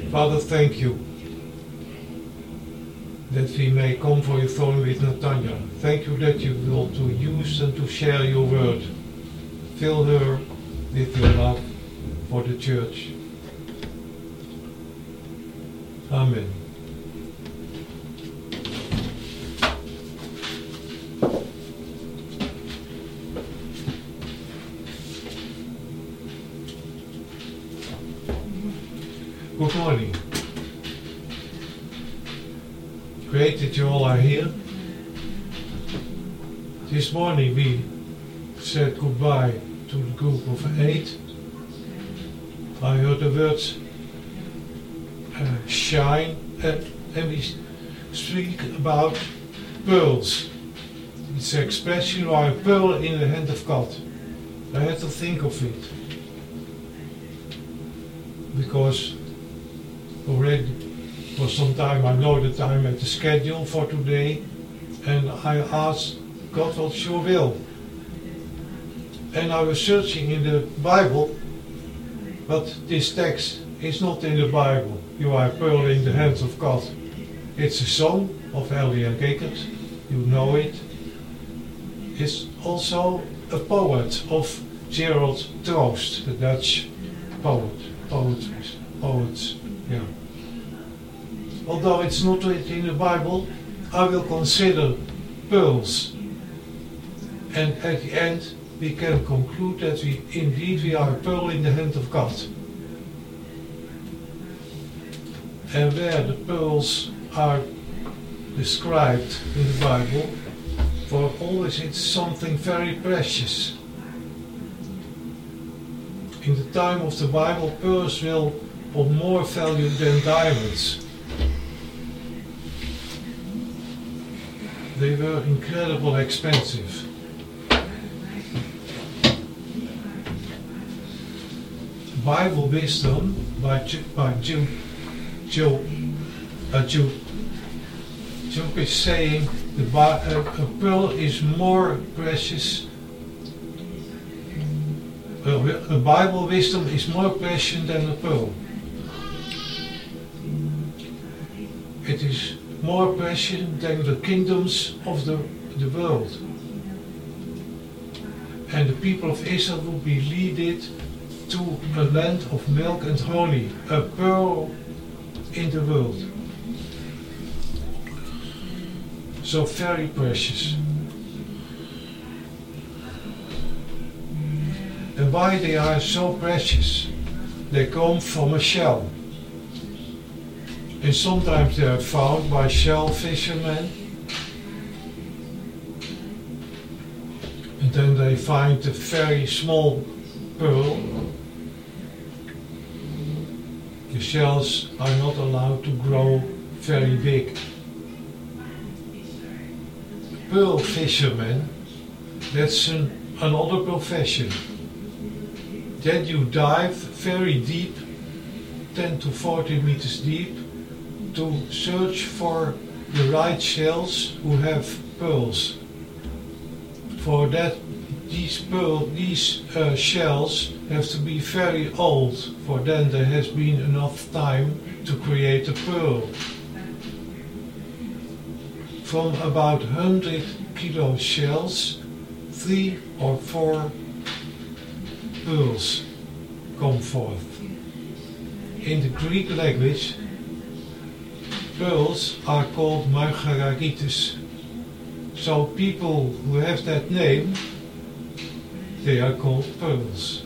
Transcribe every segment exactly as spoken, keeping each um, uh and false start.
Father, thank you that we may come for your throne with Natanya. Thank you that you will to use and to share your word. Fill her with your love for the church. Amen. Good morning. Great that you all are here. This morning we said goodbye to the group of eight. I heard the words uh, shine uh, and we speak about pearls. It's an expression, you are a pearl in the hand of God. I had to think of it. Because already for some time I know the time and the schedule for today, and I asked God what's your will. And I was searching in the Bible, but this text is not in the Bible. You are a pearl in the hands of God. It's a song of Elia Gickert, you know it. It's also a poet of Gerald Troost, the Dutch poet. Poet, poets, yeah. Although it's not in the Bible, I will consider pearls. And at the end, we can conclude that we indeed we are a pearl in the hand of God. And where the pearls are described in the Bible, for always it's something very precious. In the time of the Bible, pearls will of more value than diamonds. They were incredibly expensive. Bible wisdom by Ju, by Ju, Ju, uh, Ju, Ju is saying the uh, a pearl is more precious. Uh, a Bible wisdom is more precious than a pearl. It is more precious than the kingdoms of the, the world. And the people of Israel will be leaded to a land of milk and honey, a pearl in the world. So very precious. And why they are so precious? They come from a shell. And sometimes they are found by shell fishermen. And then they find a very small pearl. The shells are not allowed to grow very big. Pearl fishermen, that's an, another profession. Then you dive very deep, ten to forty meters deep, to search for the right shells who have pearls. For that, these pearl, these uh, shells have to be very old, for then there has been enough time to create a pearl. From about one hundred kilo shells, three or four pearls come forth. In the Greek language, pearls are called margarites. So people who have that name, they are called pearls.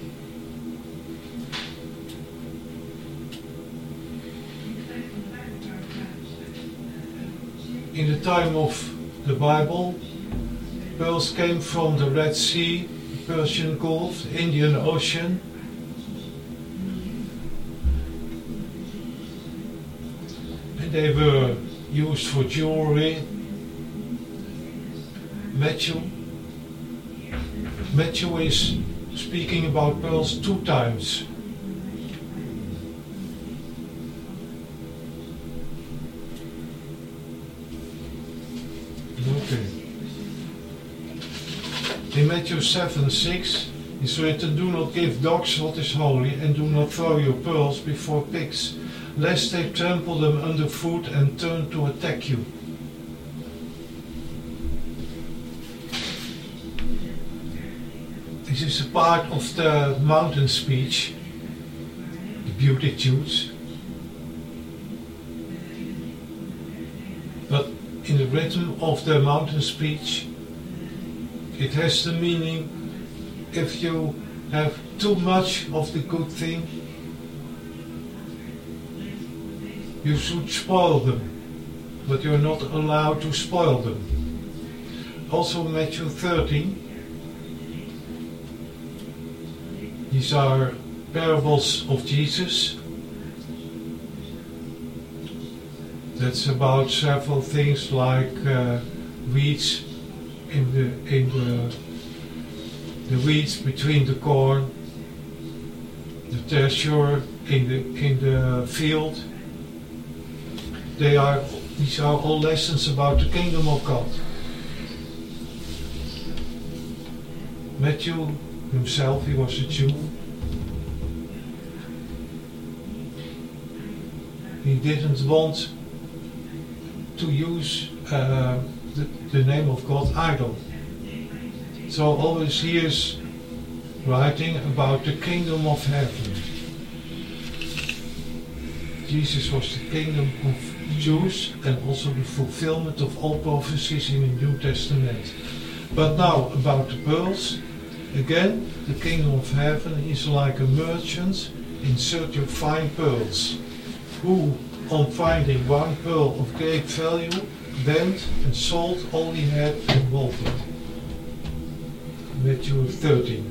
In the time of the Bible, pearls came from the Red Sea, Persian Gulf, Indian Ocean. And they were used for jewelry. Matthew, Matthew is speaking about pearls two times. Okay. In Matthew seven six is written, "Do not give dogs what is holy, and do not throw your pearls before pigs, lest they trample them underfoot and turn to attack you. This is a part of the mountain speech, the Beatitudes. But in the rhythm of the mountain speech, it has the meaning, if you have too much of the good thing, you should spoil them, but you're not allowed to spoil them. Also Matthew thirteen, these are parables of Jesus. That's about several things like uh, weeds in the in the the weeds between the corn, the treasure in the in the field. They are these are all lessons about the kingdom of God. Matthew himself, he was a Jew. He didn't want to use uh, the, the name of God idle. So always he is writing about the kingdom of heaven. Jesus was the kingdom of Jews and also the fulfillment of all prophecies in the New Testament. But now about the pearls. Again, the kingdom of heaven is like a merchant in search of fine pearls, who, on finding one pearl of great value, went and sold all he had and bought it. Matthew thirteen.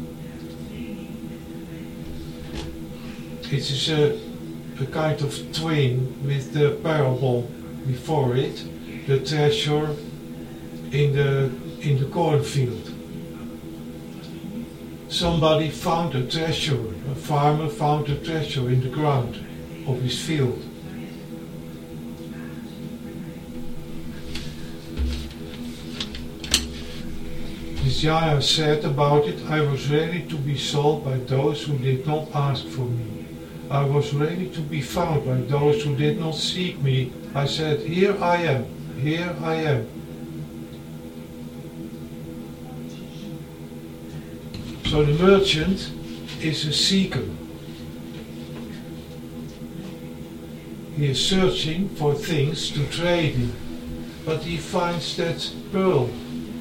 It is a, a kind of twin with the parable before it, the treasure in the in the cornfield. Somebody found a treasure, a farmer found a treasure in the ground of his field. Isaiah said about it, I was ready to be sold by those who did not ask for me. I was ready to be found by those who did not seek me. I said, here I am, here I am. So the merchant is a seeker. He is searching for things to trade in, but he finds that pearl.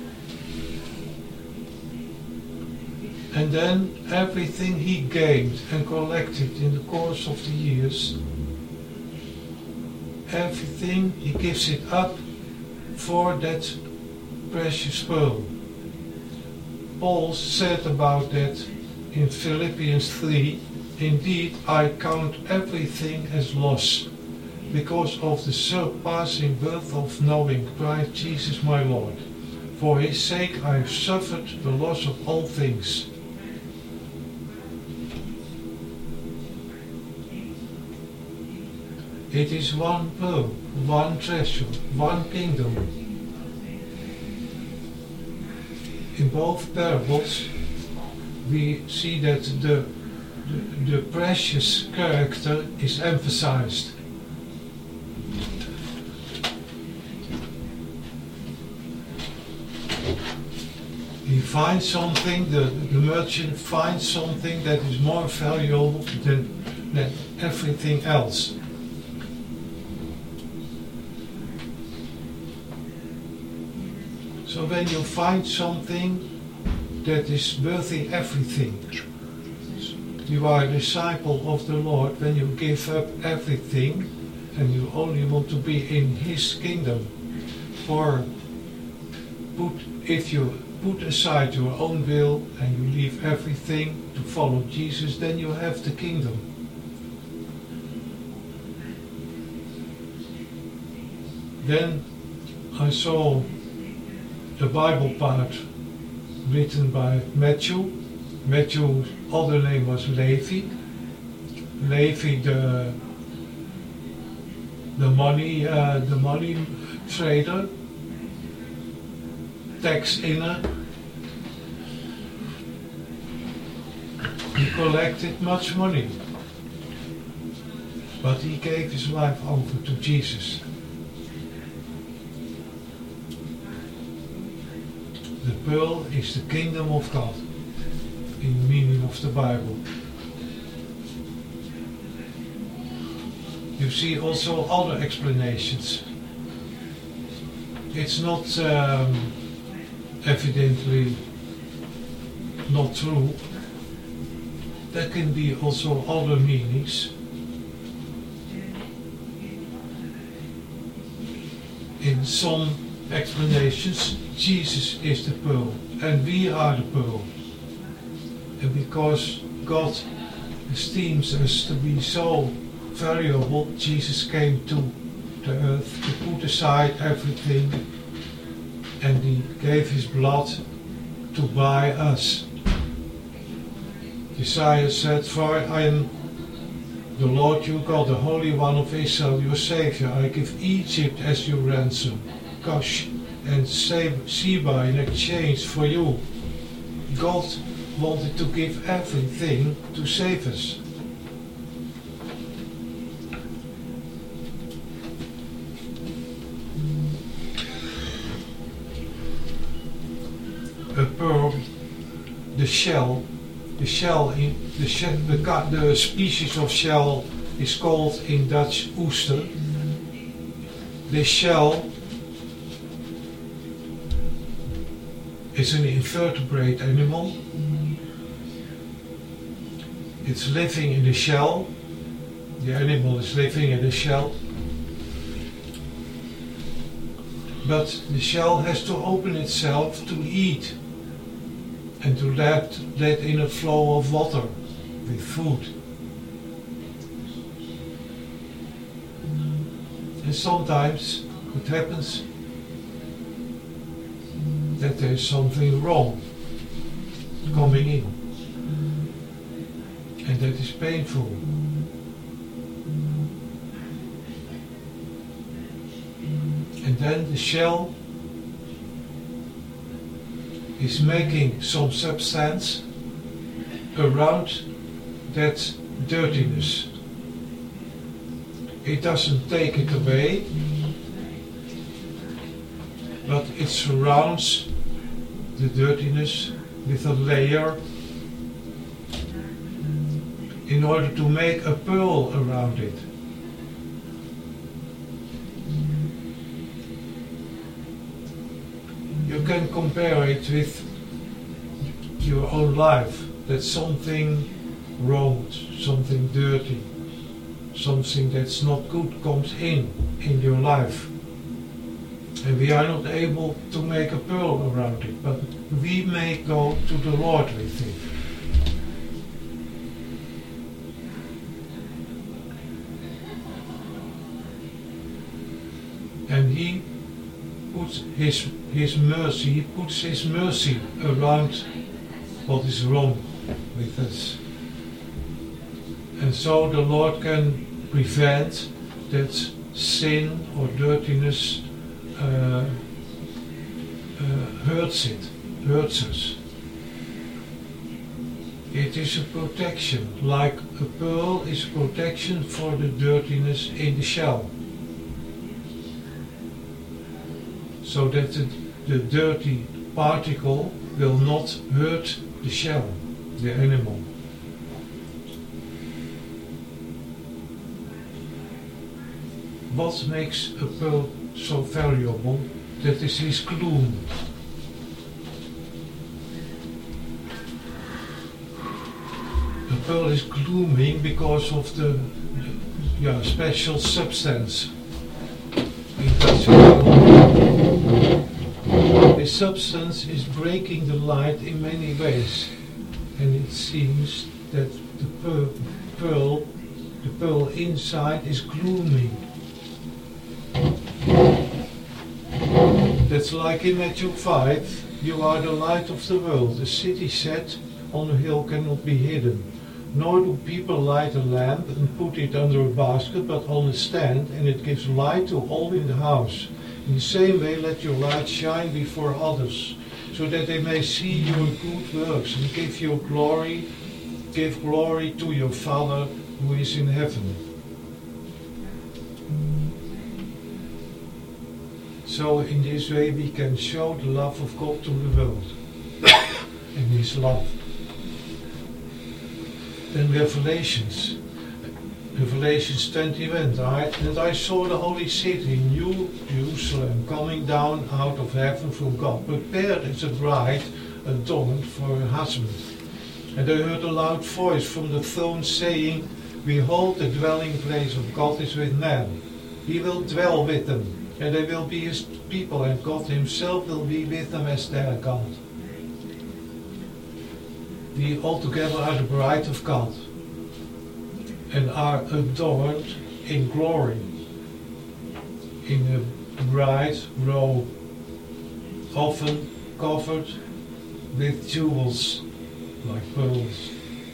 And then everything he gained and collected in the course of the years, everything he gives it up for that precious pearl. Paul said about that in Philippians three, indeed I count everything as loss, because of the surpassing worth of knowing Christ Jesus my Lord. For his sake I have suffered the loss of all things. It is one pearl, one treasure, one kingdom. In both parables, we see that the, the, the precious character is emphasized. He finds something, the, the merchant finds something that is more valuable than, than everything else. So when you find something that is worthy everything, you are a disciple of the Lord when you give up everything and you only want to be in his kingdom. For put, if you put aside your own will and you leave everything to follow Jesus, then you have the kingdom. Then I saw the Bible part written by Matthew. Matthew's other name was Levi. Levi, the the money uh, the money trader, tax inner. He collected much money. but he gave his life over to Jesus. The pearl is the kingdom of God, in the meaning of the Bible. You see also other explanations. It's not um, evidently not true. There can be also other meanings. In some explanations, Jesus is the pearl and we are the pearl. And because God esteems us to be so valuable, Jesus came to the earth to put aside everything, and he gave his blood to buy us. Isaiah said, "For I am the Lord your God, the Holy One of Israel, your Savior. I give Egypt as your ransom, Cush and Sheba in exchange for you." God wanted to give everything to save us. A pearl, the shell, the shell, in, the, shell the, the species of shell is called in Dutch oester. This shell is an invertebrate animal. It's living in the shell. The animal is living in the shell. But the shell has to open itself to eat and to let, let in a flow of water with food. And sometimes it happens that there is something wrong coming in, and that is painful. And then the shell is making some substance around that dirtiness. It doesn't take it away, but it surrounds the dirtiness with a layer in order to make a pearl around it. You can compare it with your own life, that something wrong, something dirty, something that's not good comes in in your life. And we are not able to make a pearl around it, but we may go to the Lord with it. And he puts his his mercy, he puts his mercy around what is wrong with us. And so the Lord can prevent that sin or dirtiness uh, uh, hurts it, hurts us. It is a protection, like a pearl is a protection for the dirtiness in the shell. So that the, the dirty particle will not hurt the shell, the animal. What makes a pearl so valuable? That is his gloom. A pearl is glooming because of the yeah, special substance. This substance is breaking the light in many ways, and it seems that the pearl, pearl the pearl inside is glooming. That's like in Matthew five, you are the light of the world. A city set on a hill cannot be hidden. Nor do people light a lamp and put it under a basket, but on a stand, and it gives light to all in the house. In the same way, let your light shine before others, so that they may see your good works and give you glory, give glory to your Father who is in heaven. So in this way we can show the love of God to the world and His love. Then Revelations. Revelations twenty-one, right? And I saw the holy city, New Jerusalem, coming down out of heaven from God, prepared as a bride adorned for her husband. And I heard a loud voice from the throne saying, Behold, the dwelling place of God is with man. He will dwell with them, and they will be His people, and God Himself will be with them as their God. We altogether are the bride of God, and are adorned in glory, in a bright robe, often covered with jewels like pearls.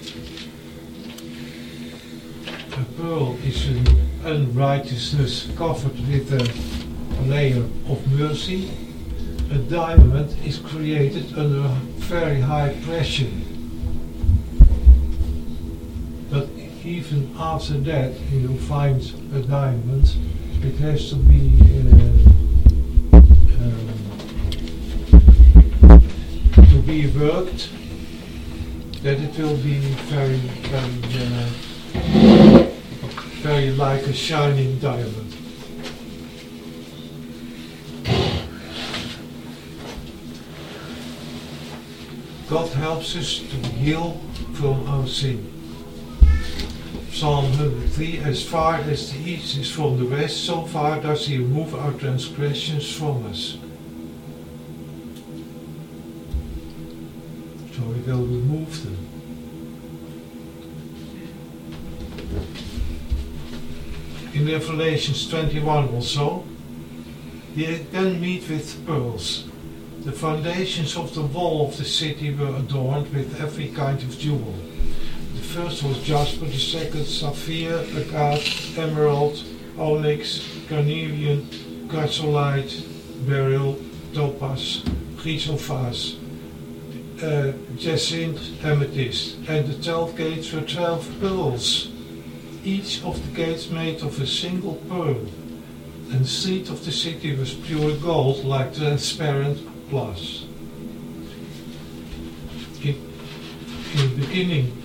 A pearl is an unrighteousness covered with a layer of mercy. A diamond is created under very high pressure. But even after that, you find a diamond, it has to be uh, um, to be worked, that it will be very, very, uh, very like a shining diamond. God helps us to heal from our sin. Psalm one hundred three, as far as the east is from the west, so far does He remove our transgressions from us. So He will remove them. In Revelations twenty-one also, we again meet with pearls. The foundations of the wall of the city were adorned with every kind of jewel. The first was jasper, the second sapphire, agate, emerald, onyx, carnelian, chrysolite, beryl, topaz, chrysoprase, uh, jacinth, amethyst, and the twelve gates were twelve pearls, each of the gates made of a single pearl, and the street of the city was pure gold, like transparent glass. In, in the beginning,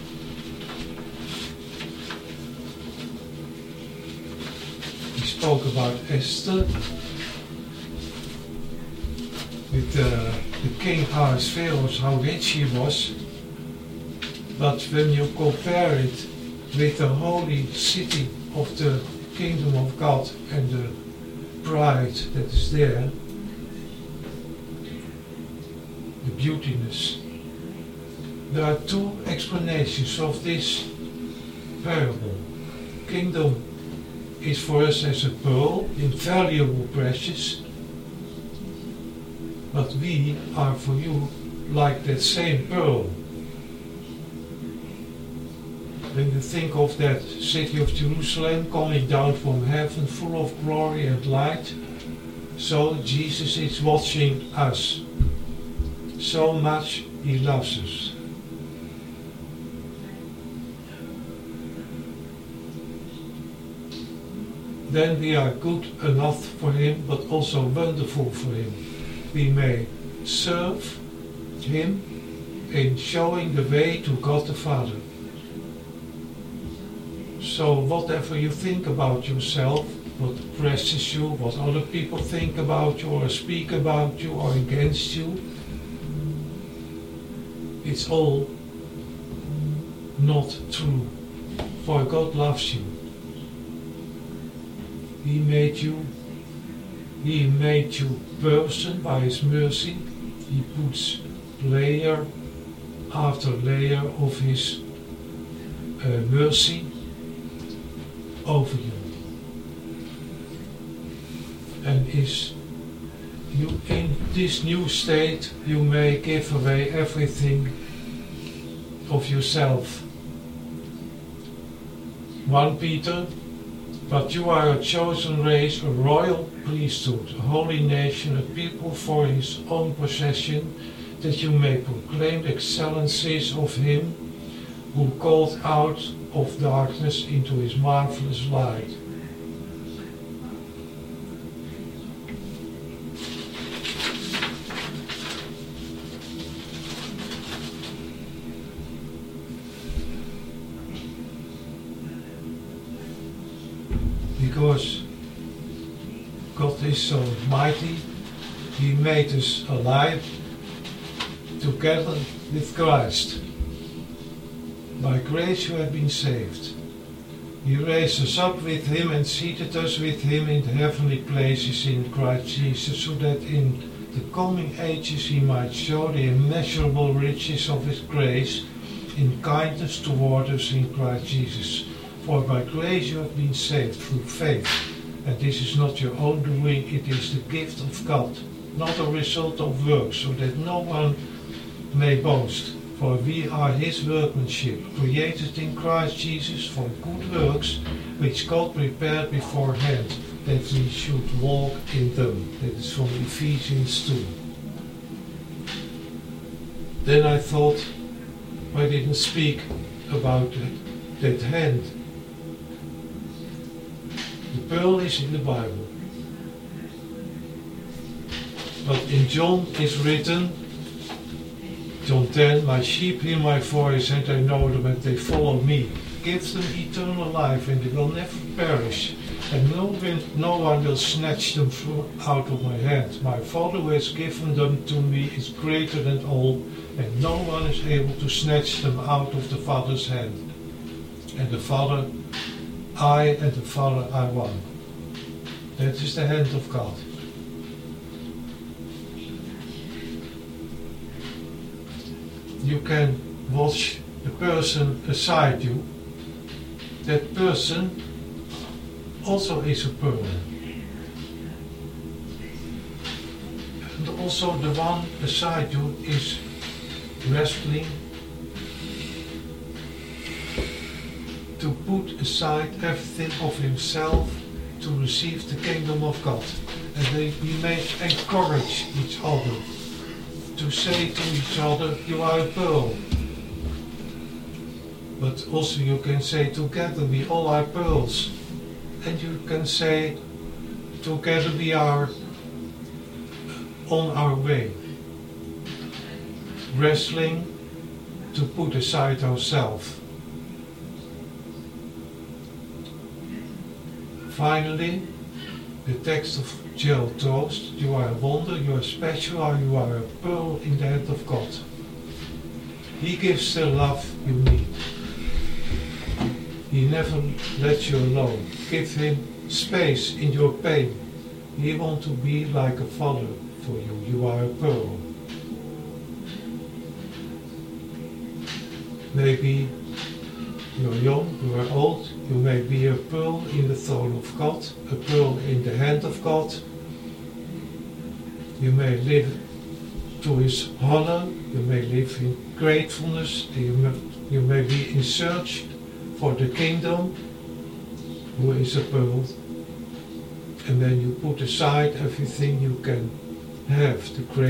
we spoke about Esther with uh, the king Ahasuerus, how rich he was, but when you compare it with the holy city of the kingdom of God and the pride that is there, the beautiness. There are two explanations of this parable. Kingdom is for us as a pearl, invaluable, precious, but we are for you like that same pearl. When you think of that city of Jerusalem coming down from heaven full of glory and light, so Jesus is watching us. So much He loves us. Then we are good enough for Him, but also wonderful for Him. We may serve Him in showing the way to God the Father. So whatever you think about yourself, what oppresses you, what other people think about you or speak about you or against you, it's all not true, for God loves you. He made you, He made you person by His mercy. He puts layer after layer of His uh, mercy over you. And is you in this new state you may give away everything of yourself. First Peter, but you are a chosen race, a royal priesthood, a holy nation, a people for His own possession, that you may proclaim the excellencies of Him who called out of darkness into His marvelous light. because God is so mighty. He made us alive together with Christ. By grace you have been saved. He raised us up with Him and seated us with Him in the heavenly places in Christ Jesus, so that in the coming ages He might show the immeasurable riches of His grace in kindness toward us in Christ Jesus. For by grace you have been saved through faith, and this is not your own doing, it is the gift of God, not a result of works, so that no one may boast. For we are His workmanship, created in Christ Jesus for good works, which God prepared beforehand, that we should walk in them. That is from Ephesians two. Then I thought, I didn't speak about that, that hand. The pearl is in the Bible. But in John is written, John ten, my sheep hear my voice and I know them and they follow me. Give them eternal life and they will never perish. And no, no one will snatch them out of my hand. My Father who has given them to me is greater than all, and no one is able to snatch them out of the Father's hand. And the Father, I and the Father are one. That is the hand of God. You can watch the person beside you. That person also is a pearl. And also the one beside you is wrestling to put aside everything of himself to receive the kingdom of God. And they, we may encourage each other to say to each other, you are a pearl. But also you can say, together we all are pearls. And you can say, together we are on our way. Wrestling to put aside ourselves. Finally, the text of Joel Troost, you are a wonder, you are special, or you are a pearl in the hand of God. He gives the love you need. He never lets you alone. Give Him space in your pain. He wants to be like a father for you. You are a pearl. Maybe you're young, you are old, you may be a pearl in the throne of God, a pearl in the hand of God. You may live to His honor, you may live in gratefulness, you may, you may be in search for the kingdom, who is a pearl. And then you put aside everything you can have to create